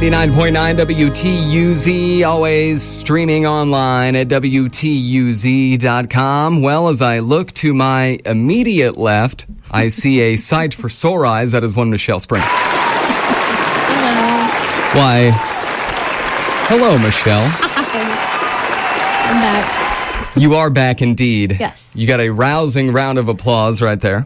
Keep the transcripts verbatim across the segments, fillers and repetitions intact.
ninety-nine point nine W T U Z, always streaming online at W T U Z dot com. Well, as I look to my immediate left, I see a site for sore eyes. That is one Michelle Spring. Hello. Why, hello, Michelle. Hi. I'm back. You are back indeed. Yes. You got a rousing round of applause right there.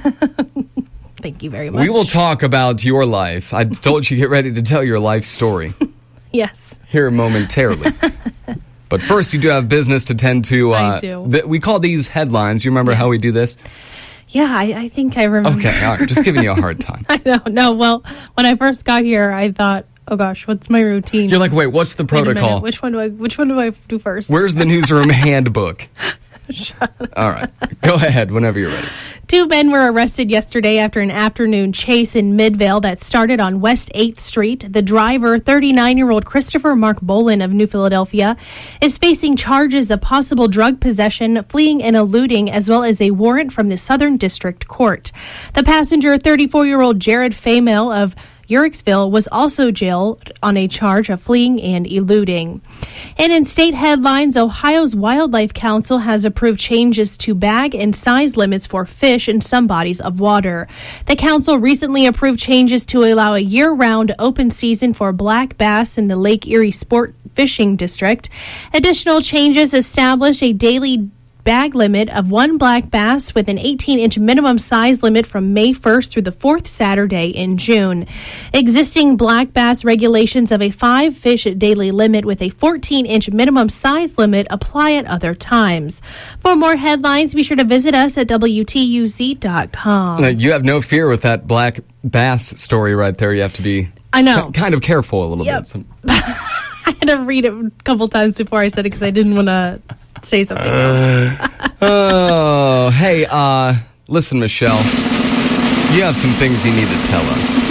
Thank you very much. We will talk about your life. I told you get ready to tell your life story. Yes. Here momentarily. But first, you do have business to tend to. Uh, I do. Th- we call these headlines. You remember Yes. how we do this? Yeah, I, I think I remember. Okay, all right. Just giving you a hard time. I don't know. Well, when I first got here, I thought, oh gosh, what's my routine? You're like, wait, what's the Wait a minute, protocol? Which one do I? Which one do I do first? Where's the newsroom handbook? All right. Go ahead whenever you're ready. Two men were arrested yesterday after an afternoon chase in Midvale that started on West eighth Street. The driver, thirty-nine-year-old Christopher Mark Bolin of New Philadelphia, is facing charges of possible drug possession, fleeing and eluding, as well as a warrant from the Southern District Court. The passenger, thirty-four-year-old Jared Famel of Uricksville, was also jailed on a charge of fleeing and eluding. And in state headlines, Ohio's Wildlife Council has approved changes to bag and size limits for fish in some bodies of water. The council recently approved changes to allow a year-round open season for black bass in the Lake Erie Sport Fishing District. Additional changes establish a daily bag limit of one black bass with an eighteen-inch minimum size limit from May first through the fourth Saturday in June. Existing black bass regulations of a five-fish daily limit with a fourteen-inch minimum size limit apply at other times. For more headlines, be sure to visit us at W T U Z dot com. Uh, you have no fear with that black bass story right there. You have to be I know. k- kind of careful a little Yep. bit. Some- I had to read it a couple times before I said it because I didn't want to say something else. Oh, hey, uh, listen, Michelle. You have some things you need to tell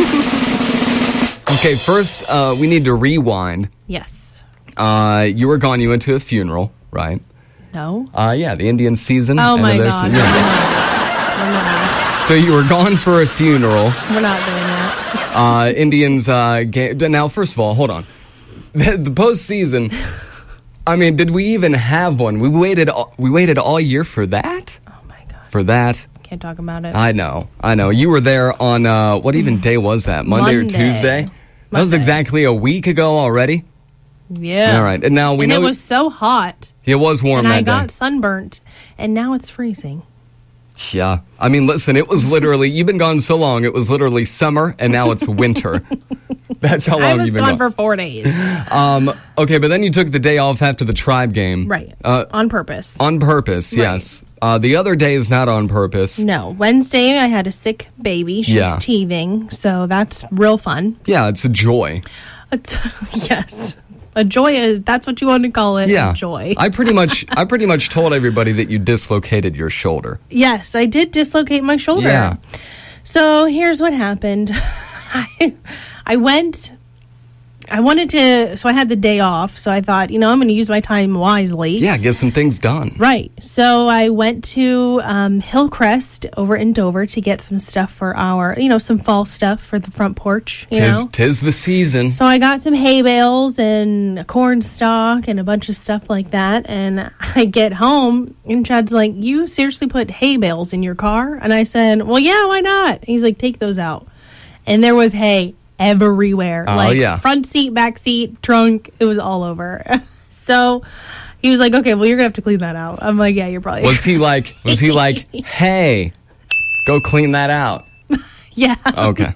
us. Okay, first, uh, we need to rewind. Yes. Uh, you were gone. You went to a funeral, right? No. Uh, yeah, the Indian season. Oh, and my there's- God. yeah. We're not. So you were gone for a funeral. We're not doing that. Uh, Indians, uh, ga- now, first of all, hold on. The, the postseason, I mean, did we even have one? We waited, all, we waited all year for that? Oh, my God. For that? Can't talk about it. I know, I know. You were there on, uh, what even day was that? Monday, Monday. or Tuesday? That was Monday. exactly a week ago already? Yeah. All right, and now we and know... it was so hot. It was warm and that I got day. sunburnt, and now it's freezing. Yeah. I mean, listen, it was literally... You've been gone so long, it was literally summer, and now it's winter. That's how long I was you've been gone gone. for four days. Um, okay, but then you took the day off after the Tribe game. Right. Uh, on purpose. on purpose, Right. yes. Uh, the other day is not on purpose. No. Wednesday, I had a sick baby. She's Yeah. teething, so that's real fun. Yeah, it's a joy. It's- yes. A joy, is, that's what you want to call it. Yeah. A joy. I pretty much I pretty much told everybody that you dislocated your shoulder. Yes, I did dislocate my shoulder. Yeah. So here's what happened. I, I went, I wanted to, so I had the day off. So I thought, you know, I'm going to use my time wisely. Yeah, get some things done. Right. So I went to um, Hillcrest over in Dover to get some stuff for our, you know, some fall stuff for the front porch, you Tis, know. tis the season. So I got some hay bales and corn stalk and a bunch of stuff like that. And I get home and Chad's like, you seriously put hay bales in your car? And I said, well, yeah, why not? And he's like, take those out. And there was hay everywhere. Oh, like yeah. front seat, back seat, trunk. It was all over. So he was like, okay, well, you're going to have to clean that out. I'm like, yeah, you're probably. Was he like was he like, "Hey, go clean that out"? Yeah. Okay.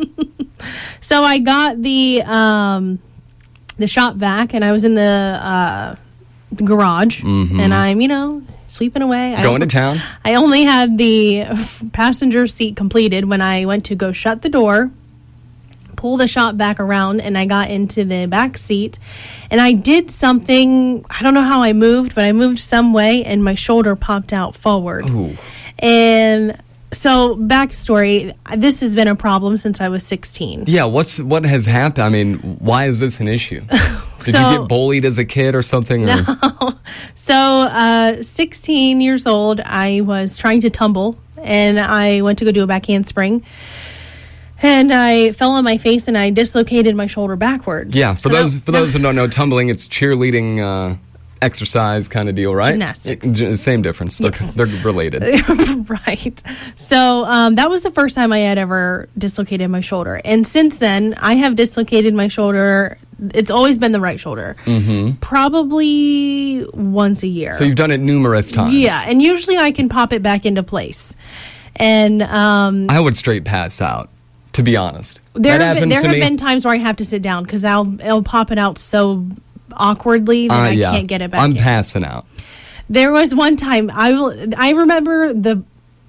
So I got the um, the shop vac, and I was in the uh, garage, and I'm, you know, sweeping away. Mm-hmm. Going I, to town. I only had the f- passenger seat completed when I went to go shut the door, pull the shop vac around, and I got into the back seat, and I did something. I don't know how I moved, but I moved some way, and my shoulder popped out forward. Ooh. And so, backstory, this has been a problem since I was sixteen. Yeah, what's what has happened? I mean, why is this an issue? Did So- you get bullied as a kid or something? Or? So, uh, sixteen years old, I was trying to tumble, and I went to go do a back handspring. And I fell on my face and I dislocated my shoulder backwards. Yeah, for So those that- for those who don't know, tumbling, it's cheerleading uh, exercise kind of deal, right? Gymnastics. It- j- same difference. They're, Yes. they're related. Right. So um, that was the first time I had ever dislocated my shoulder. And since then, I have dislocated my shoulder. It's always been the right shoulder. Mm-hmm. Probably once a year. So you've done it numerous times. Yeah, and usually I can pop it back into place. And um, I would straight pass out, to be honest. there that have, been, happens there to have me. been times where I have to sit down because I'll, I'll pop it out so awkwardly that Uh, I yeah. can't get it back I'm in. passing out. There was one time I will. I remember the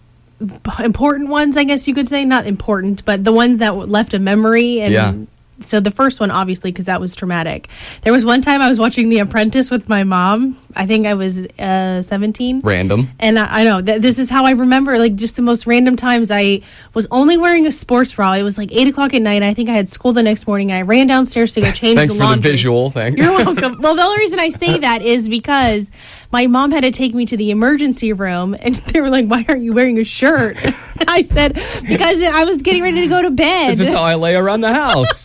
important ones. I guess you could say not important, but the ones that left a memory. And Yeah. so the first one, obviously, because that was traumatic. There was one time I was watching The Apprentice with my mom. I think I was uh, seventeen. Random. And I, I know that this is how I remember, like, just the most random times. I was only wearing a sports bra. It was like eight o'clock at night. I think I had school the next morning. I ran downstairs to go change Thanks the for laundry. the visual. Thanks. You're welcome. Well, the only reason I say that is because my mom had to take me to the emergency room, and they were like, "Why aren't you wearing a shirt?" I said, "Because I was getting ready to go to bed." This is how I lay around the house.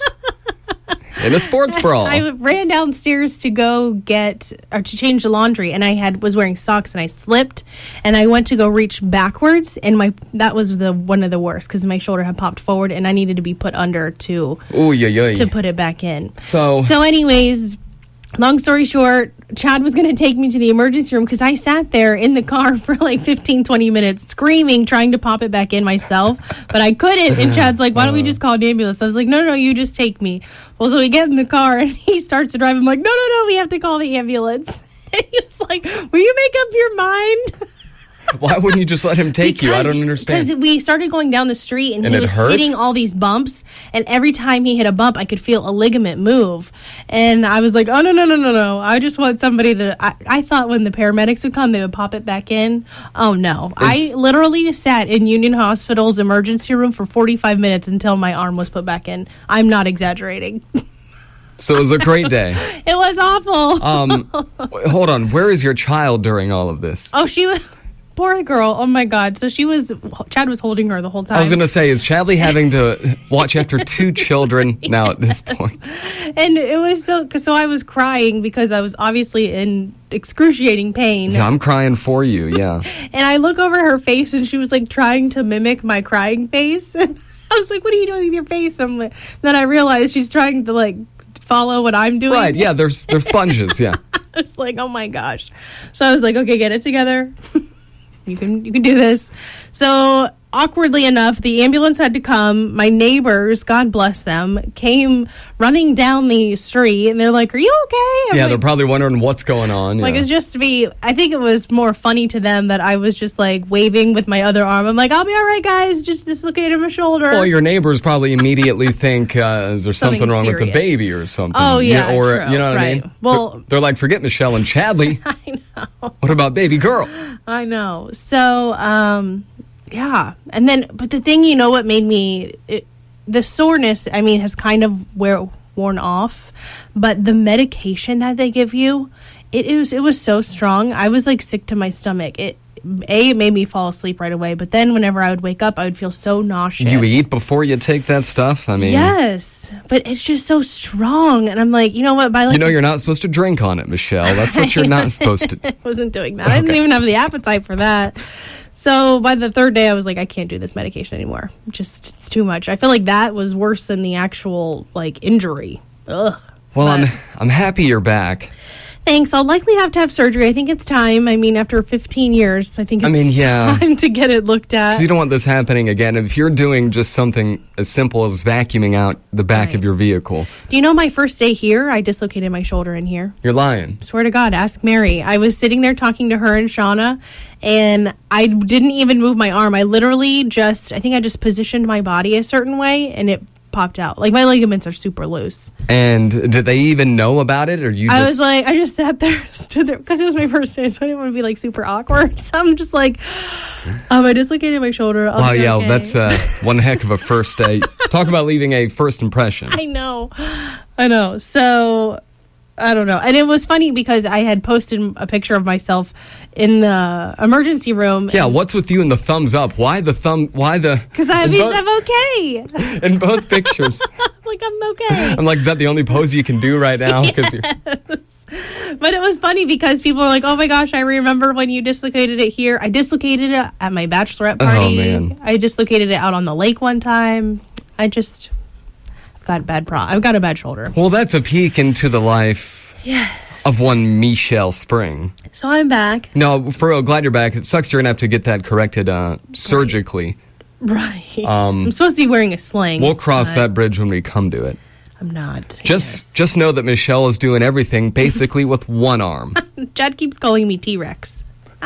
In a sports bra. I ran downstairs to go get or to change the laundry, and I had was wearing socks, and I slipped, and I went to go reach backwards, and my that was the one of the worst because my shoulder had popped forward, and I needed to be put under to Ooh, yeah, yeah. to put it back in. So, So, anyways, long story short, Chad was going to take me to the emergency room because I sat there in the car for like fifteen, twenty minutes screaming, trying to pop it back in myself, but I couldn't. And Chad's like, why don't we just call an ambulance? I was like, no, no, you just take me. Well, so we get in the car and he starts to drive. I'm like, no, no, no, we have to call the ambulance. And he was like, will you make up your mind? why wouldn't you just let him take you? I don't understand. Because we started going down the street and, And he it was hurt? hitting all these bumps. And every time he hit a bump, I could feel a ligament move. And I was like, oh, no, no, no, no, no. I just want somebody to. I, I thought when the paramedics would come, they would pop it back in. Oh, no. I literally sat in Union Hospital's emergency room for forty-five minutes until my arm was put back in. I'm not exaggerating. So it was a great day. It was awful. Um, w- hold on. Where is your child during all of this? oh, she was. Poor girl. Oh, my God. So she was. Chad was holding her the whole time. I was going to say, is Chadley having to watch after two children now at this point? And it was so, cause so I was crying because I was obviously in excruciating pain. Yeah, I'm crying for you, yeah. And I look over her face and she was like trying to mimic my crying face. And I was like, what are you doing with your face? I'm like, then I realized she's trying to like follow what I'm doing. Right, yeah, there's there's sponges, yeah. I was like, oh my gosh. So I was like, okay, get it together. You can you can do this. So awkwardly enough, the ambulance had to come. My neighbors, God bless them, came running down the street, and they're like, "Are you okay?" I'm Yeah, like, they're probably wondering what's going on. like yeah. it's just to be. I think it was more funny to them that I was just like waving with my other arm. I'm like, "I'll be all right, guys. Just dislocated my shoulder." Well, your neighbors probably immediately think, uh, is there something, Something wrong with the serious. baby or something? Oh, You yeah, know, or, true, you know what I right. mean? Well- they're, they're like, forget Michelle and Chadley. I know. What about baby girl? I know. So, um, yeah. And then, but the thing, you know, what made me, it, the soreness, I mean, has kind of wear, worn off, but the medication that they give you, it is, it was so strong. I was like sick to my stomach. It, A, it made me fall asleep right away, but then whenever I would wake up, I would feel so nauseous. You eat before you take that stuff? I mean, Yes, but it's just so strong. And I'm like, you know what? By like you know you're not supposed to drink on it, Michelle. That's what you're not supposed to. I wasn't doing that. I didn't even have the appetite for that. So by the third day, I was like, I can't do this medication anymore. Just it's too much. I feel like that was worse than the actual like injury. Ugh. Well, But- I'm I'm happy you're back. Thanks. I'll likely have to have surgery. I think it's time. I mean, after fifteen years, I think it's I mean, yeah. time to get it looked at. So you don't want this happening again. If you're doing just something as simple as vacuuming out the back Right. of your vehicle, Do you know my first day here, I dislocated my shoulder in here? you're lying. Swear to God, ask Mary. I was sitting there talking to her and Shauna, and I didn't even move my arm. I literally just, I think I just positioned my body a certain way, and it popped out. Like, my ligaments are super loose. And did they even know about it, or you I just? was like, I just sat there, stood there, because it was my first day, so I didn't want to be, like, super awkward. So I'm just like, um, I dislocated my shoulder. I'll Wow, be yeah, okay. that's uh, one heck of a first day. Talk about leaving a first impression. I know. I know. So I don't know. And it was funny because I had posted a picture of myself in the emergency room. Yeah, what's with you and the thumbs up? Why the thumb? Why the? Because I mean, I'm okay. In both pictures. Like, I'm okay. I'm like, is that the only pose you can do right now? Yes. You're... But it was funny because people were like, oh my gosh, I remember when you dislocated it here. I dislocated it at my bachelorette party. Oh, man. I dislocated it out on the lake one time. I just... got bad pro. I've got a bad shoulder. Well, that's a peek into the life yes. of one Michelle Spring. So I'm back. No, for real, glad you're back. It sucks you're going to have to get that corrected uh, surgically. Right. Um, I'm supposed to be wearing a sling. We'll cross that bridge when we come to it. I'm not. Just yes. just know that Michelle is doing everything basically with one arm. Chad keeps calling me T-Rex.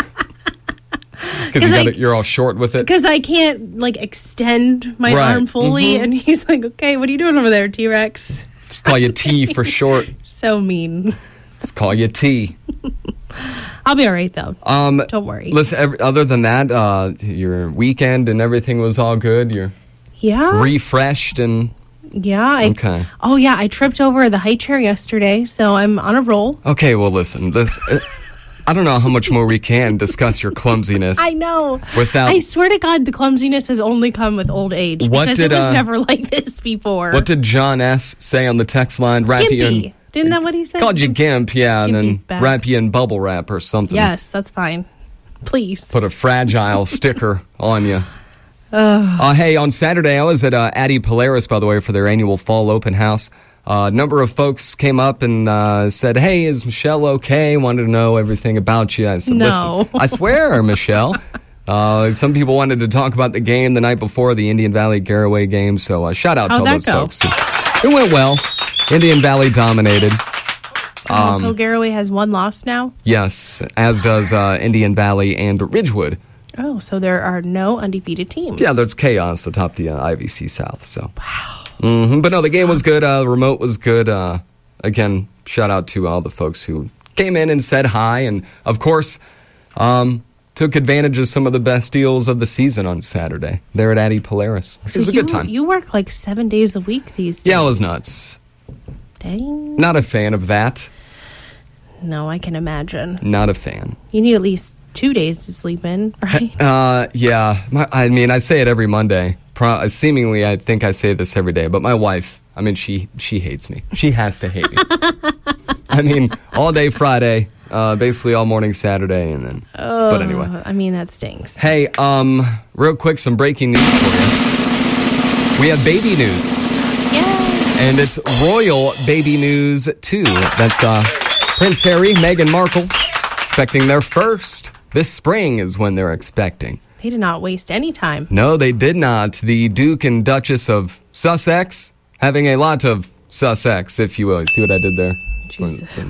Because you got it, you're all short with it? Because I can't, like, extend my right. arm fully. Mm-hmm. And he's like, okay, what are you doing over there, T-Rex? Just call you T for short. So mean. Just call you T. I'll be all right, though. Um, Don't worry. Listen, every, other than that, uh, your weekend and everything was all good? You're yeah. refreshed and... Yeah. I, okay. Oh, yeah, I tripped over the high chair yesterday, so I'm on a roll. Okay, well, listen, this... Uh, I don't know how much more we can discuss your clumsiness. I know. Without, I swear to God, the clumsiness has only come with old age. What because did, it was uh, never like this before. What did John S. say on the text line? Gimpy. And, Didn't that what he said? Called you Gimp, yeah, and Gimpy's then back. wrap you in bubble wrap or something. Yes, that's fine. Please. Put a fragile sticker on you. Uh, uh, hey, on Saturday, I was at uh, Addie Polaris, by the way, for their annual fall open house. Uh, a number of folks came up and uh, said, hey, is Michelle okay? Wanted to know everything about you. I said, no. listen, I swear, Michelle. Uh, some people wanted to talk about the game the night before, the Indian Valley Garaway game. So uh, shout out How'd to all those that go? folks. It went well. Indian Valley dominated. Um, so Garaway has one loss now? Yes, as does uh, Indian Valley and Ridgewood. Oh, so there are no undefeated teams. Yeah, there's chaos atop the uh, I V C South. So. Wow. Mm-hmm. But no, the game was good. Uh, the remote was good. Uh, again, shout out to all the folks who came in and said hi. And, of course, um, took advantage of some of the best deals of the season on Saturday there at Addie Polaris. So it was a you, good time. You work like seven days a week these days. Yeah, it was nuts. Dang. Not a fan of that. No, I can imagine. Not a fan. You need at least two days to sleep in, right? Uh, yeah. My, I mean, I say it every Monday. Pro- seemingly, I think I say this every day. But my wife, I mean, she she hates me. She has to hate me. I mean, all day Friday, uh, basically all morning Saturday, and then. Oh, but anyway. I mean, that stinks. Hey, um, real quick, some breaking news for you. We have baby news. Yes. And it's royal baby news, too. That's uh, Prince Harry, Meghan Markle, expecting their first. This spring is when they're expecting. They did not waste any time. No, they did not. The Duke and Duchess of Sussex, having a lot of Sussex, if you will. See what I did there? Jesus. Sorry.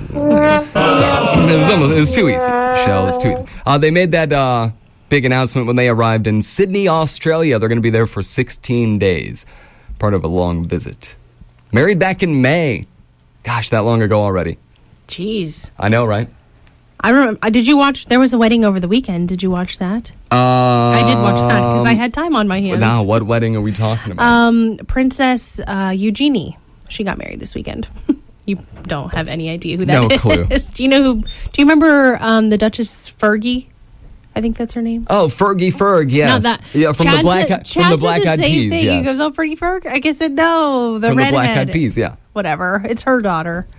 It was, almost, it was too easy, Michelle. It was too easy. Uh, they made that uh, big announcement when they arrived in Sydney, Australia. They're going to be there for sixteen days, part of a long visit. Married back in May. Gosh, that long ago already. Jeez. I know, right? I remember. Did you watch? There was a wedding over the weekend. Did you watch that? Um, I did watch that because I had time on my hands. Now, what wedding are we talking about? Um, Princess uh, Eugenie. She got married this weekend. You don't have any idea who that no is. clue. Do you know who? Do you remember um, the Duchess Fergie? I think that's her name. Oh, Fergie Ferg, yes. No, that, yeah, from Chad the Black said, from the Black Eyed Peas, thing. yes. He goes, "Oh, Fergie Ferg." I guess said no. The from redhead. the Black Eyed Peas, yeah. Whatever. It's her daughter.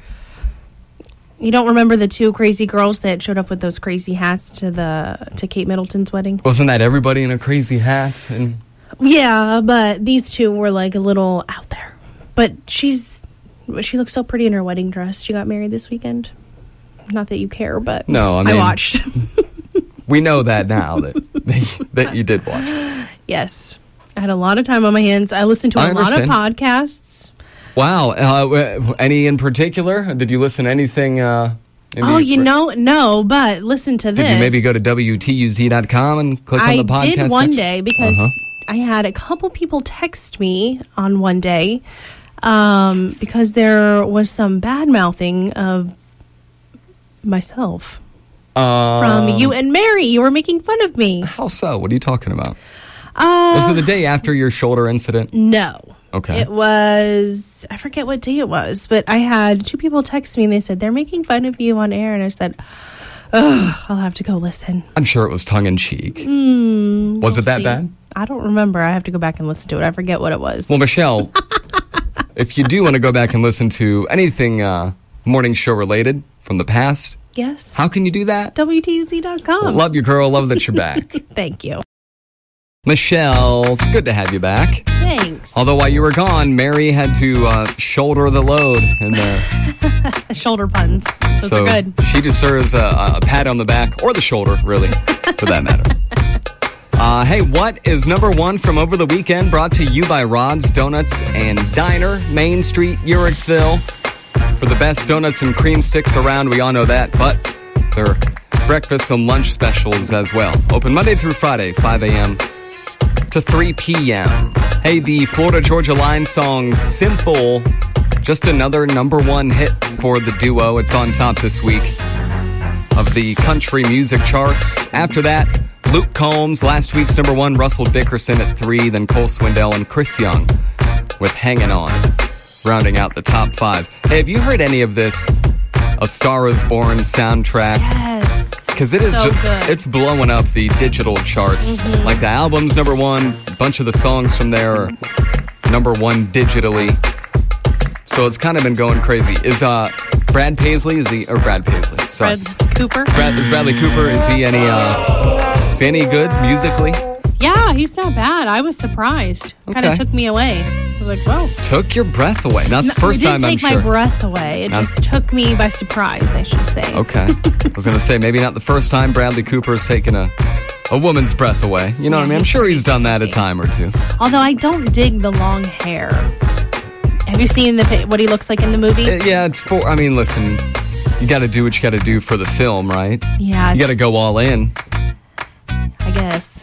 You don't remember the two crazy girls that showed up with those crazy hats to the to Kate Middleton's wedding? Wasn't that everybody in a crazy hat? And yeah, but these two were like a little out there. But she's she looks so pretty in her wedding dress. She got married this weekend. Not that you care, but no, I, mean, I watched. We know that now that that you did watch. Yes, I had a lot of time on my hands. I listened to a I lot of understand. podcasts. Wow. Uh, any in particular? Did you listen to anything? Uh, oh, you know, no, but listen to did this. Did you maybe go to W T U Z dot com and click I on the podcast I did one section? day because uh-huh. I had a couple people text me on one day um, because there was some bad-mouthing of myself. Um, From you and Mary. You were making fun of me. How so? What are you talking about? Uh, Was it the day after your shoulder incident? No. Okay. It was, I forget what day it was, but I had two people text me and they said, they're making fun of you on air. And I said, oh, I'll have to go listen. I'm sure it was tongue-in-cheek. Mm, was we'll it that see. bad? I don't remember. I have to go back and listen to it. I forget what it was. Well, Michelle, if you do want to go back and listen to anything uh, morning show related from the past, yes. how can you do that? W T U Z dot com. Love you, girl. Love that you're back. Thank you. Michelle, good to have you back. Thanks. Although while you were gone, Mary had to uh, shoulder the load in there. Shoulder puns. Those so are good. she deserves a, a pat on the back, or the shoulder, really, for that matter. Uh, hey, what is number one from over the weekend? Brought to you by Rod's Donuts and Diner, Main Street, Uhrichsville. For the best donuts and cream sticks around, we all know that, but they're breakfast and lunch specials as well. Open Monday through Friday, five a.m. to three p.m. Hey, the Florida Georgia Line song Simple, just another number one hit for the duo. It's on top this week of the country music charts. After that, Luke Combs, last week's number one, Russell Dickerson at three, then Cole Swindell and Chris Young with Hangin' On, rounding out the top five. Hey, have you heard any of this A Star Is Born soundtrack? Yes. Because it is so ju- good. it's blowing up the digital charts. Mm-hmm. Like the album's number one, a bunch of the songs from there are number one digitally. So it's kind of been going crazy. Is uh Brad Paisley, is he, or Brad Paisley, sorry. Brad Cooper. Brad, is Bradley Cooper, is he any, uh, is he any good musically? Yeah, he's not bad. I was surprised. Kind of Okay. took me away. I was like, whoa. Took your breath away. Not the No, first it didn't time, I'm take sure. my breath away. It Not- just took me by surprise, I should say. Okay. I was going to say, maybe not the first time Bradley Cooper's taken a, a woman's breath away. You know Yeah, what I mean? I'm he's sure pretty he's done that a sneaky. time or two. Although I don't dig the long hair. Have you seen the pi- what he looks like in the movie? Uh, Yeah, it's for, I mean, listen, you got to do what you got to do for the film, right? yeah, You got to it's- go all in. I guess.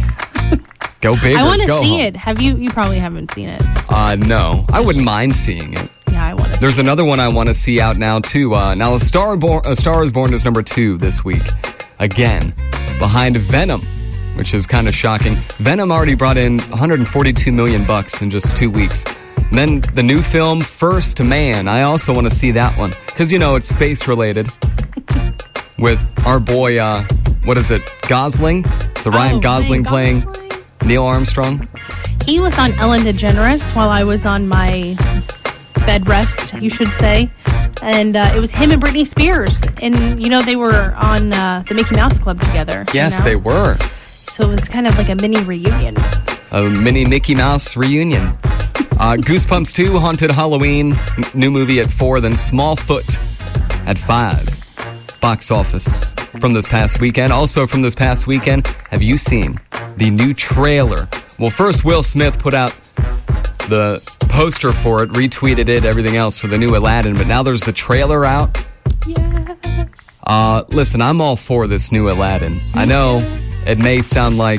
Go big I or want to go see home. it. Have you? You probably haven't seen it. Uh, no, I wouldn't mind seeing it. Yeah, I want to. There's another one I want to see out now, too. Uh, now, A Star, Born, A Star Is Born is number two this week. Again, behind Venom, which is kind of shocking. Venom already brought in one hundred forty-two million bucks in just two weeks. And then the new film, First Man. I also want to see that one. Because, you know, it's space-related. With our boy, uh, what is it, Gosling? So Ryan Oh, Gosling Ryan playing Gosling. Neil Armstrong. He was on Ellen DeGeneres while I was on my bed rest, you should say. And uh, it was him and Britney Spears. And, you know, they were on uh, the Mickey Mouse Club together. you Yes, know? they were. So it was kind of like a mini reunion. A mini Mickey Mouse reunion. Uh, Goosebumps two, Haunted Halloween, n- new movie at four, then Smallfoot at five. Box office from this past weekend. Also from this past weekend, have you seen the new trailer? Well, first Will Smith put out the poster for it, retweeted it, everything else for the new Aladdin, but now there's the trailer out. Yes. Uh, listen, I'm all for this new Aladdin. I know it may sound like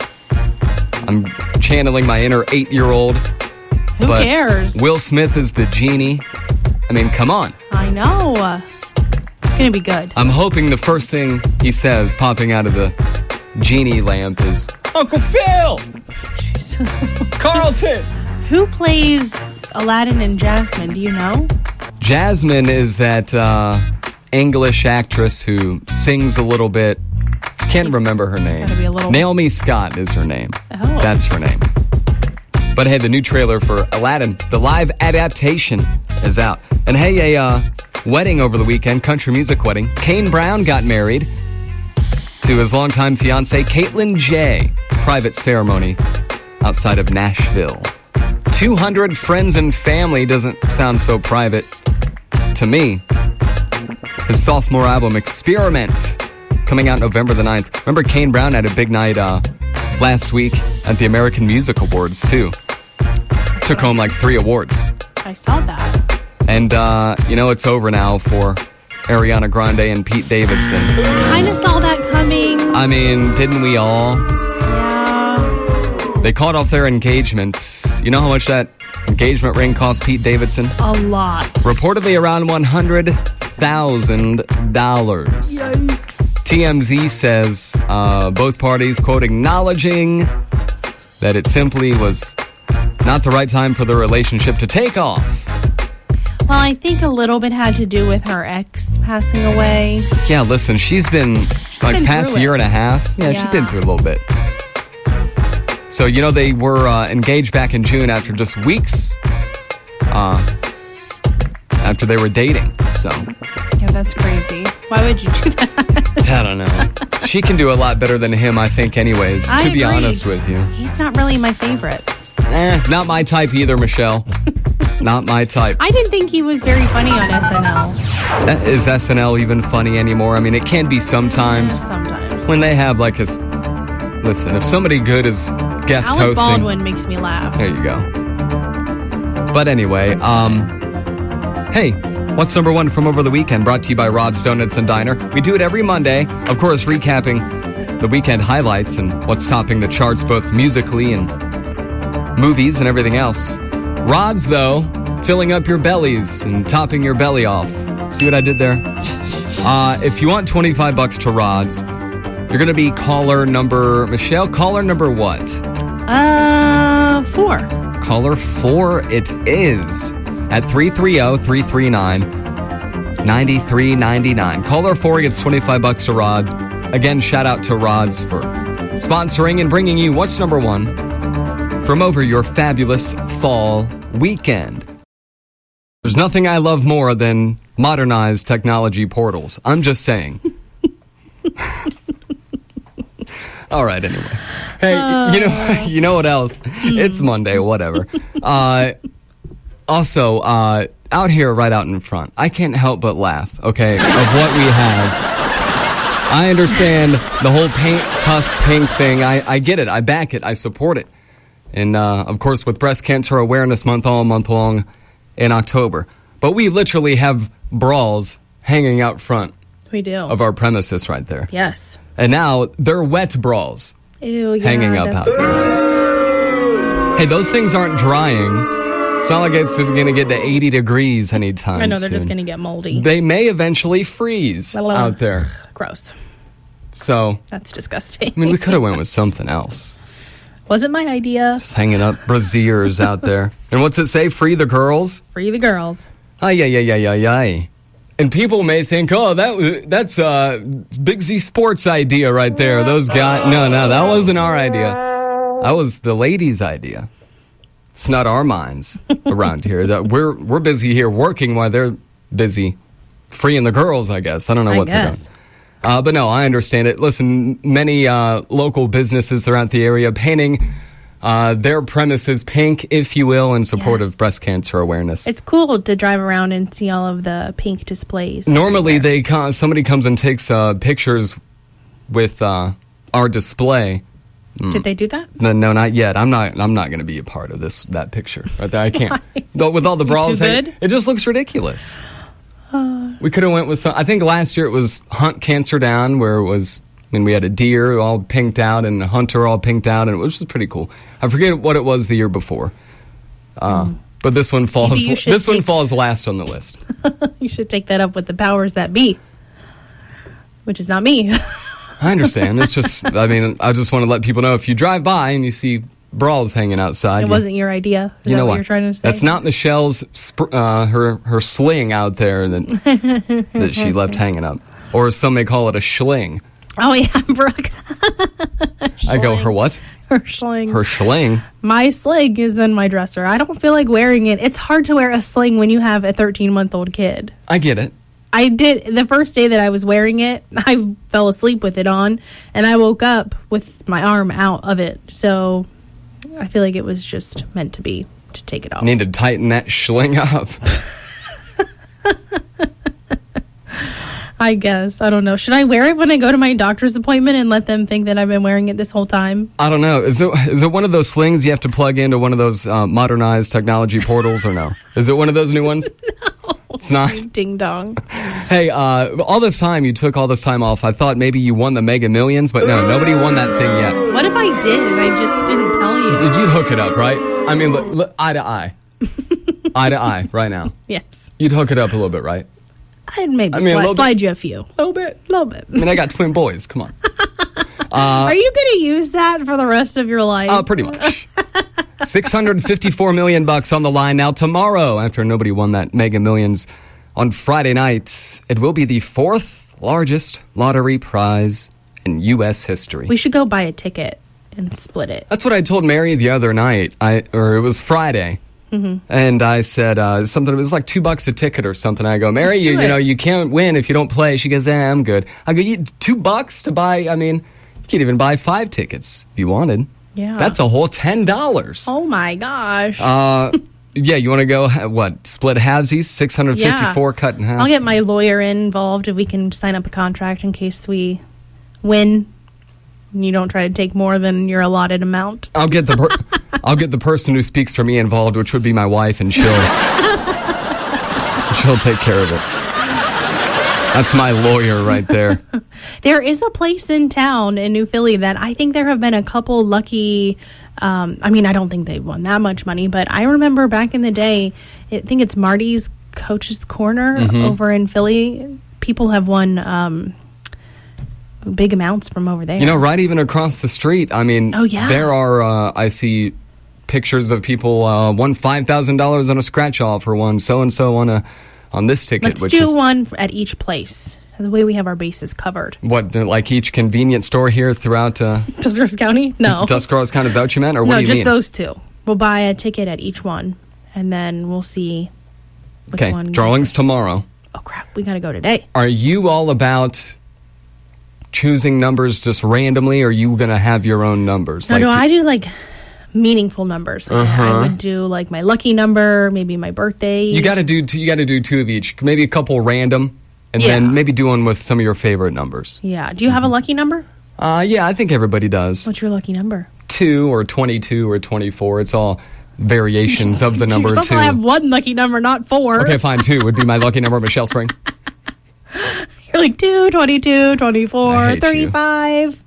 I'm channeling my inner eight-year-old. Who But cares? Will Smith is the genie. I mean, come on. I know. It's going to be good. I'm hoping the first thing he says popping out of the genie lamp is, Uncle Phil! Carlton! Who plays Aladdin and Jasmine? Do you know? Jasmine is that uh, English actress who sings a little bit. Can't remember her name. Gotta be a little- Naomi Scott is her name. Oh. That's her name. But hey, the new trailer for Aladdin, the live adaptation, is out. And hey, a uh, wedding over the weekend, country music wedding. Kane Brown got married to his longtime fiancée, Caitlin J. Private ceremony outside of Nashville. two hundred friends and family doesn't sound so private to me. His sophomore album, Experiment, coming out November the ninth. Remember, Kane Brown had a big night uh, last week at the American Music Awards, too. Took home like three awards. I saw that. And, uh, you know, it's over now for Ariana Grande and Pete Davidson. Kind of saw that coming. I mean, didn't we all? Yeah. They called off their engagement. You know how much that engagement ring cost Pete Davidson? A lot. Reportedly around one hundred thousand dollars. Yikes. T M Z says uh, both parties, quote, acknowledging that it simply was not the right time for the relationship to take off. Well, I think a little bit had to do with her ex passing away. Yeah, listen, she's been like been past through year it. and a half. Yeah, Yeah. she's been through a little bit. So, you know, they were uh, engaged back in June after just weeks uh, after they were dating. So, Yeah, that's crazy. Why would you do that? I don't know. She can do a lot better than him, I think, anyways, I to be agree. honest with you. He's not really my favorite. Eh, not my type either, Michelle. Not my type. I didn't think he was very funny on S N L. Uh, Is S N L even funny anymore? I mean, it can be sometimes. Sometimes. When they have like a... s- Listen, if somebody good is guest Alec hosting... Baldwin makes me laugh. There you go. But anyway, um... hey, what's number one from over the weekend? Brought to you by Rod's Donuts and Diner. We do it every Monday. Of course, recapping the weekend highlights and what's topping the charts both musically and movies and everything else. Rod's, though, filling up your bellies and topping your belly off. See what I did there? Uh, if you want twenty-five bucks to Rod's, you're going to be caller number... Michelle, caller number what? Uh, four. Caller four it is at three three zero, three three nine, nine three nine nine. Caller four gets twenty-five bucks to Rod's. Again, shout out to Rod's for sponsoring and bringing you what's number one from over your fabulous fall weekend. There's nothing I love more than modernized technology portals. I'm just saying. All right, anyway. Hey, uh, you know you know what else? It's Monday, whatever. Uh, also, uh, out here right out in front, I can't help but laugh, okay, of what we have. I understand the whole paint tusk pink thing. I, I get it. I back it. I support it. And, uh, of course, with Breast Cancer Awareness Month all month long in October. But we literally have bras hanging out front We do. of our premises right there. Yes. And now they're wet bras Ew, yeah, hanging up that's out there. gross. Hey, those things aren't drying. It's not like it's going to get to eighty degrees anytime I know, they're soon. just going to get moldy. They may eventually freeze Blah, blah. out there. Gross. So, That's disgusting. I mean, we could have went with something else. Wasn't my idea. Just hanging up brassieres out there. And what's it say? Free the girls? Free the girls. Ay, ay, ay, ay, ay, ay. And people may think, oh, that was, that's uh, Big Z Sports' idea right there. Those guys. No, no, that wasn't our idea. That was the ladies' idea. It's not our minds around here. That we're we're busy here working while they're busy freeing the girls, I guess. I don't know I what guess. they're doing. Uh, but no, I understand it. Listen, many uh, local businesses throughout the area painting uh, their premises pink, if you will, in support Yes. of breast cancer awareness. It's cool to drive around and see all of the pink displays. Normally, everywhere. they come, somebody comes and takes uh, pictures with uh, our display. Did they do that? No, no, not yet. I'm not. I'm not going to be a part of this. That picture right there. I can't. Though, with all the bras, too hanging- good? it just looks ridiculous. We could have went with some. I think last year it was Hunt Cancer Down, where it was. I mean, we had a deer all pinked out and a hunter all pinked out, and it was just pretty cool. I forget what it was the year before. Uh, Mm. But this one falls. Maybe you should This one take- falls last on the list. You should take that up with the powers that be, which is not me. I understand. It's just. I mean, I just want to let people know if you drive by and you see bras hanging outside. It you- wasn't your idea. Is You that know what what? you're trying to say? That's not Michelle's sp- uh, her her sling out there that that she left hanging up, or as some may call it, a schling. Oh yeah, Brooke. I go, Schling. her what? Her sling. Her schling. My sling is in my dresser. I don't feel like wearing it. It's hard to wear a sling when you have a thirteen-month-old kid. I get it. I did the first day that I was wearing it. I fell asleep with it on, and I woke up with my arm out of it. So I feel like it was just meant to be to take it off. Need to tighten that schling up. I guess. I don't know. Should I wear it when I go to my doctor's appointment and let them think that I've been wearing it this whole time? I don't know. Is it is it one of those slings you have to plug into one of those uh, modernized technology portals, or no? Is it one of those new ones? No, it's not. Ding dong. Hey, uh, all this time you took all this time off. I thought maybe you won the Mega Millions, but no, nobody won that thing yet. What if I did and I just didn't tell you? You'd hook it up, right? I mean, look, look, eye to eye. Eye to eye, right now. Yes. You'd hook it up a little bit, right? I'd maybe I mean, a sli- little slide bit. you a few. A little bit. A little bit. I mean, I got twin boys. Come on. Are you going to use that for the rest of your life? Uh, pretty much. six hundred fifty-four million bucks on the line now. Tomorrow, after nobody won that Mega Millions on Friday night, it will be the fourth largest lottery prize in U S history. We should go buy a ticket and split it. That's what I told Mary the other night, I or it was Friday. Mm-hmm. And I said uh, something, it was like two bucks a ticket or something. I go, Mary, you, you know, you can't win if you don't play. She goes, eh, I'm good. I go, you, two bucks to buy, I mean, you could even buy five tickets if you wanted. Yeah. That's a whole ten dollars. Oh, my gosh. Uh, yeah, you want to go, what, split halvesies? six hundred fifty-four yeah. cut in half? I'll get my lawyer involved if we can sign up a contract in case we win. You don't try to take more than your allotted amount. I'll get the per- I'll get the person who speaks for me involved, which would be my wife, and she'll she'll take care of it. That's my lawyer right there. There is a place in town in New Philly that I think there have been a couple lucky. Um, I mean, I don't think they've won that much money, but I remember back in the day, I think it's Marty's Coach's Corner mm-hmm. over in Philly. People have won. Um, big amounts from over there. You know, right even across the street. I mean, oh, yeah. there are, uh, I see pictures of people uh, won five thousand dollars on a scratch-off or won so-and-so on a on this ticket. Let's which do is, one at each place. The way we have our bases covered. What, like each convenient store here throughout... Uh, Tuscarawas County? No. Tuscarawas County, is that what you meant? Or what no, do you just mean? those two. We'll buy a ticket at each one, and then we'll see which okay, one. drawings tomorrow. Oh, crap. We got to go today. Are you all about... choosing numbers just randomly, or are you going to have your own numbers? No, like, no, I do like meaningful numbers. Uh-huh. I would do like my lucky number, maybe my birthday. You got to do two, you got to do two of each, maybe a couple random, and yeah. then maybe do one with some of your favorite numbers. Yeah. Do you have a lucky number? Uh, yeah, I think everybody does. What's your lucky number? Two or twenty-two or twenty-four. It's all variations of the number two. I have one lucky number, not four. Okay, fine. Two would be my lucky number, Michelle Spring. You're like two, twenty-two, twenty-four, thirty-five.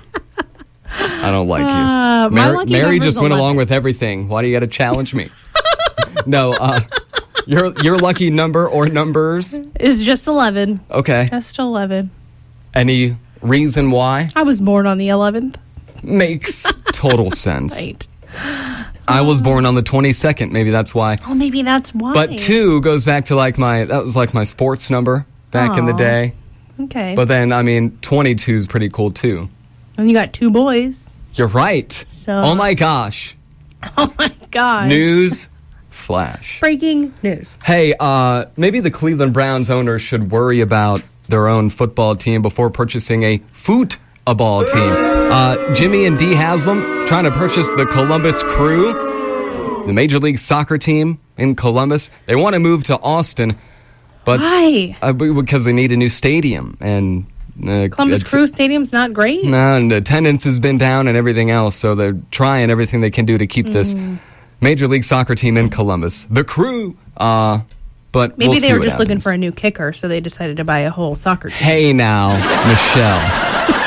I don't like you. Uh, Mary, Mary just went along with everything. Why do you got to challenge me? No, uh, your your lucky number or numbers is just eleven. Okay. Just eleven. Any reason why? I was born on the eleventh. Makes total sense. Right. I was born on the twenty-second. Maybe that's why. Oh, maybe that's why. But two goes back to like my, that was like my sports number back Aww. in the day. Okay. But then, I mean, twenty-two is pretty cool too. And you got two boys. You're right. So. Oh my gosh. Oh my gosh. News flash. Breaking news. Hey, uh, maybe the Cleveland Browns owners should worry about their own football team before purchasing a foot-a-ball team. Uh, Jimmy and Dee Haslam trying to purchase the Columbus Crew, the Major League Soccer team in Columbus. They want to move to Austin. But, Why? Uh, because they need a new stadium. And uh, Columbus Crew Stadium's not great? No, and attendance has been down and everything else. So they're trying everything they can do to keep mm. this Major League Soccer team in Columbus. The Crew, uh, but Maybe we'll they see were what just happens. looking for a new kicker, so they decided to buy a whole soccer team. Hey now, Michelle.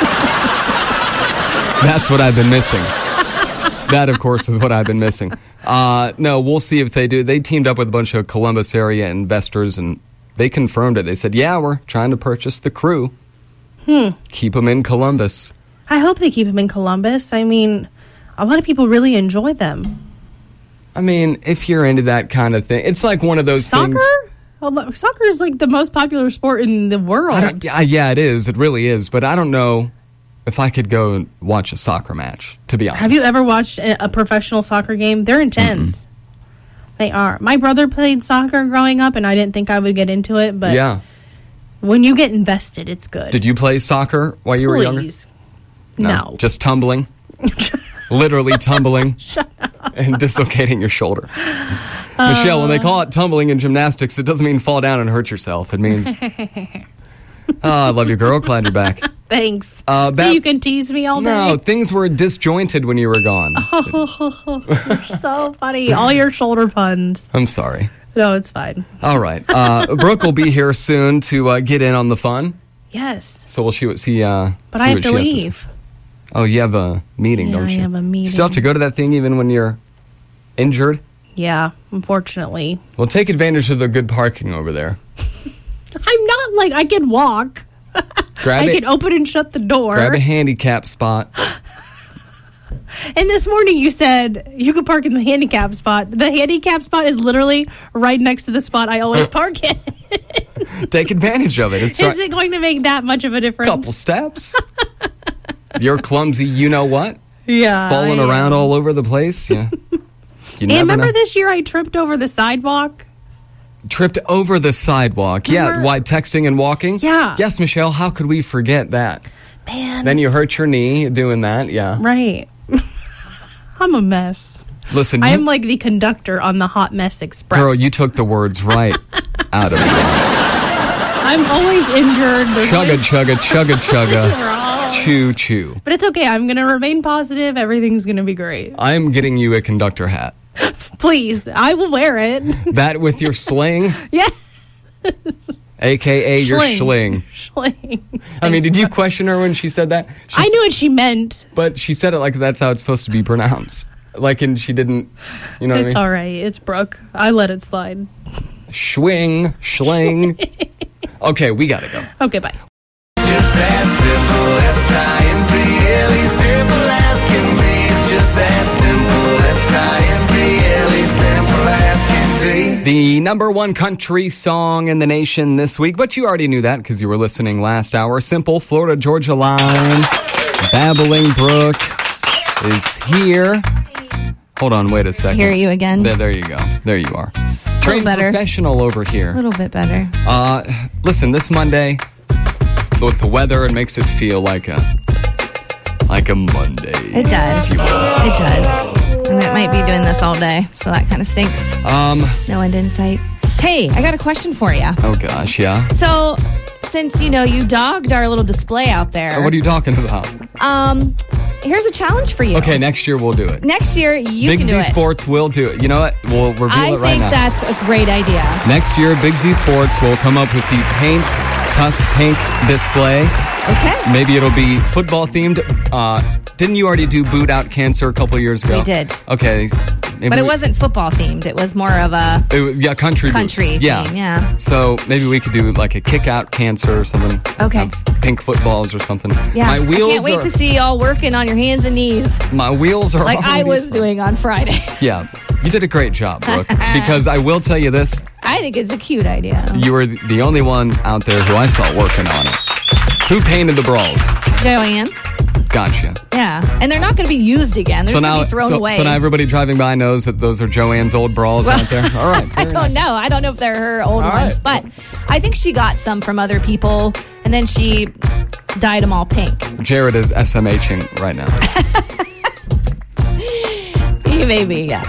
That's what I've been missing. That, of course, is what I've been missing. Uh, no, we'll see if they do. They teamed up with a bunch of Columbus area investors, and they confirmed it. They said, yeah, we're trying to purchase the Crew. Hmm. Keep them in Columbus. I hope they keep them in Columbus. I mean, a lot of people really enjoy them. I mean, if you're into that kind of thing, it's like one of those Soccer? things. Soccer? Soccer is like the most popular sport in the world. Yeah, yeah, it is. It really is. But I don't know if I could go and watch a soccer match, to be honest. Have you ever watched a, a professional soccer game? They're intense. Mm-mm. They are. My brother played soccer growing up, and I didn't think I would get into it. But yeah. when you get invested, it's good. Did you play soccer while you Please. were younger? No. no. Just tumbling? Literally tumbling Shut up. and dislocating your shoulder. Uh, Michelle, when they call it tumbling in gymnastics, it doesn't mean fall down and hurt yourself. It means, oh, I love you, girl. Glad you're back. Thanks. Uh, so you can tease me all day? No, things were disjointed when you were gone. Oh, you're so funny. All your shoulder puns. I'm sorry. No, it's fine. All right. Uh, Brooke will be here soon to uh, get in on the fun. Yes. So we'll see what see. Uh, but see I have what to she leave. Has to oh, you have a meeting, yeah, don't you? I have a meeting. You still have to go to that thing even when you're injured? Yeah, unfortunately. Well, take advantage of the good parking over there. I'm not like I can walk. Grab I it, can open and shut the door. Grab a handicap spot. And this morning you said you could park in the handicap spot. The handicap spot is literally right next to the spot I always park in. Take advantage of it. It's is right. it going to make that much of a difference? Couple steps. You're clumsy, you know what? Yeah. Falling I around am. all over the place. Yeah. You And never remember know. this year I tripped over the sidewalk? Tripped over the sidewalk. Yeah, Remember? while texting and walking. Yeah. Yes, Michelle, how could we forget that? Man. Then you hurt your knee doing that, yeah. Right. I'm a mess. Listen, I you, am like the conductor on the Hot Mess Express. girl, you took the words right out of it. I'm always injured. There's Chugga, always chugga, chugga, chugga. wrong. Choo, choo. But it's okay. I'm going to remain positive. Everything's going to be great. I'm getting you a conductor hat. Please. I will wear it. That with your sling, Yeah. a k a your Schling. schling. Schling. I mean, Thanks, did you Brooke. question her when she said that? She I s- knew what she meant. But she said it like that's how it's supposed to be pronounced. Like, and she didn't, you know what I It's mean? all right. It's Brooke. I let it slide. Schwing, schling. Okay, we gotta go. Okay, bye. Just that simple, S I M P L E, simple as can be. It's just that simple, S I M P L E, simple as can be. The number one country song in the nation this week, but you already knew that because you were listening last hour. Simple, Florida Georgia Line. Babbling Brook is here. Hold on, wait a second. Hear you again. There, there you go. There you are. Trained better. professional over A here. little bit better. Uh, listen, this Monday, with the weather, it makes it feel like a like a Monday. It does. It does. And it might be doing this all day, so that kind of stinks. Um. No end in sight. Hey, I got a question for you. Oh gosh, yeah. So, since you know you dogged our little display out there, What are you talking about? um, here's a challenge for you. Okay, next year we'll do it. Next year you Big can Z do it. Sports will do it. You know what? We'll reveal I it right think now. that's a great idea. Next year, Big Z Sports will come up with the Paint Tusk Pink display. Okay. Maybe it'll be football themed. Uh, didn't you already do Boot Out Cancer a couple years ago? We did. Okay. Maybe But it we- wasn't football themed. It was more of a It was, yeah, country. country boots. Yeah. theme. Yeah. So maybe we could do like a kick out cancer or something. Okay. Have pink footballs or something. Yeah. My wheels I can't wait are, to see y'all working on your hands and knees My wheels are like I already- was doing on Friday. Yeah. You did a great job, Brooke. Because I will tell you this, I think it's a cute idea. you were the only one out there who I saw working on it. Who painted the brawls? Joanne. Gotcha. Yeah. And they're not going to be used again. They're So just now, going to be thrown so, away. so now everybody driving by knows that those are Joanne's old brawls out there. All right. I very don't nice. know. I don't know if they're her old All ones, right. but I think she got some from other people, and then she dyed them all pink. Jared is SMHing right now. Maybe, yeah.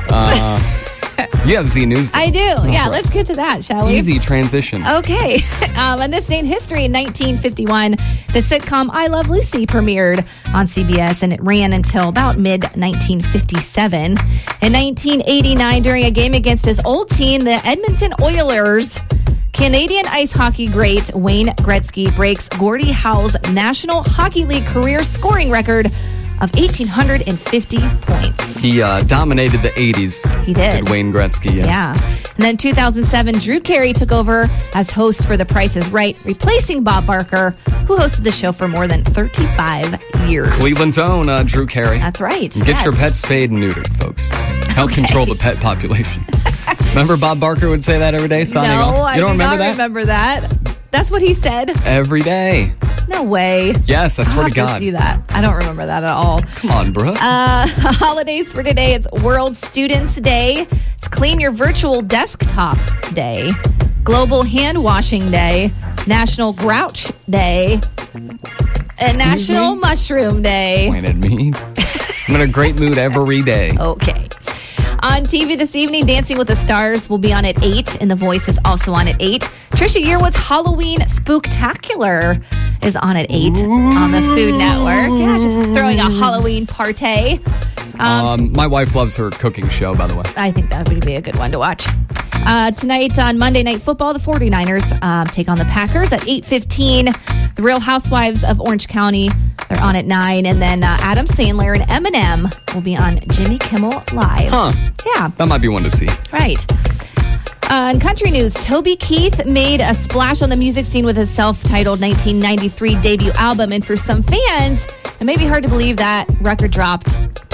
You have Z News. I do. Yeah, right. let's get to that, shall we? Easy transition. Okay. Um, on this day in history, in nineteen fifty-one, the sitcom I Love Lucy premiered on C B S, and it ran until about mid nineteen fifty-seven. In nineteen eighty-nine, during a game against his old team, the Edmonton Oilers, Canadian ice hockey great Wayne Gretzky breaks Gordie Howe's National Hockey League career scoring record of one thousand eight hundred fifty points. He uh, dominated the eighties. He did. Wayne Gretzky, yeah. Yeah. And then two thousand seven, Drew Carey took over as host for The Price is Right, replacing Bob Barker, who hosted the show for more than thirty-five years. Cleveland's own uh, Drew Carey. That's right. Get yes. your pet spayed and neutered, folks. Help Okay. control the pet population. Remember Bob Barker would say that every day, signing No, off? You I don't do remember not that? remember that. That's what he said. Every day. No way. Yes, I I'll swear have to God. to see that. I don't remember that at all. Come on, bro. Uh, holidays for today. It's World Students Day. It's Clean Your Virtual Desktop Day. Global Hand Washing Day. National Grouch Day. And National me? Mushroom Day. Point at me. I'm in a great mood every day. Okay. On T V this evening, Dancing with the Stars will be on at eight, and The Voice is also on at eight. Trisha Yearwood's Halloween Spooktacular is on at eight on the Food Network. Yeah, just throwing a Halloween party. Um, Um, my wife loves her cooking show, by the way. I think that would be a good one to watch. Uh, tonight on Monday Night Football, the 49ers um, take on the Packers at eight fifteen. The Real Housewives of Orange County, they're on at nine. And then uh, Adam Sandler and Eminem will be on Jimmy Kimmel Live. Huh. Yeah, That might be one to see. right. Uh, in country news, Toby Keith made a splash on the music scene with his self-titled nineteen ninety-three debut album. And for some fans, it may be hard to believe that record dropped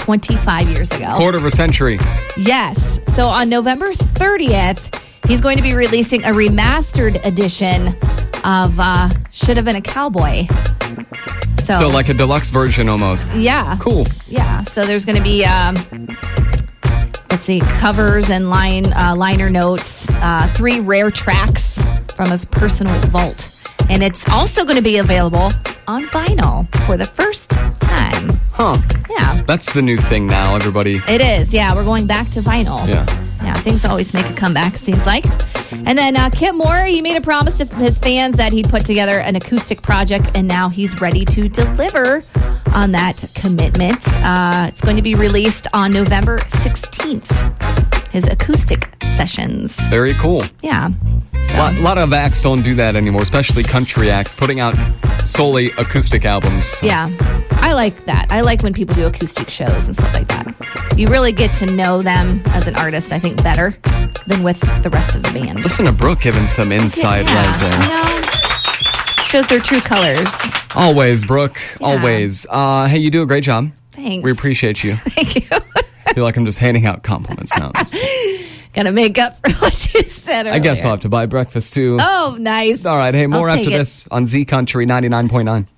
twenty-five years ago. Quarter of a century. Yes. So on November thirtieth, he's going to be releasing a remastered edition of uh, Should Have Been a Cowboy. So, So like a deluxe version almost. yeah. Cool. Yeah. So there's going to be, um, let's see, covers and line uh, liner notes, uh, three rare tracks from his personal vault. And it's also going to be available on vinyl for the first time. Huh. Yeah. That's the new thing now, everybody. It is. Yeah, we're going back to vinyl. Yeah. Yeah, things always make a comeback, it seems like. And then uh, Kip Moore, he made a promise to his fans that he'd put together an acoustic project, and now he's ready to deliver on that commitment. Uh, it's going to be released on November sixteenth, his acoustic sessions. Very cool. Yeah. A So, lot, lot of acts don't do that anymore, especially country acts, putting out solely acoustic albums. So. yeah, I like that. I like when people do acoustic shows and stuff like that. You really get to know them as an artist, I think, better than with the rest of the band. Listen to Brooke giving some insight right there. You know, shows their true colors. Always, Brooke. Yeah. Always. Uh, hey, you do a great job. Thanks. We appreciate you. Thank you. I feel like I'm just handing out compliments now. Gotta make up for what you said earlier. I guess I'll have to buy breakfast too. Oh, nice. All right. Hey, more I'll after take it. this on Z Country ninety-nine point nine.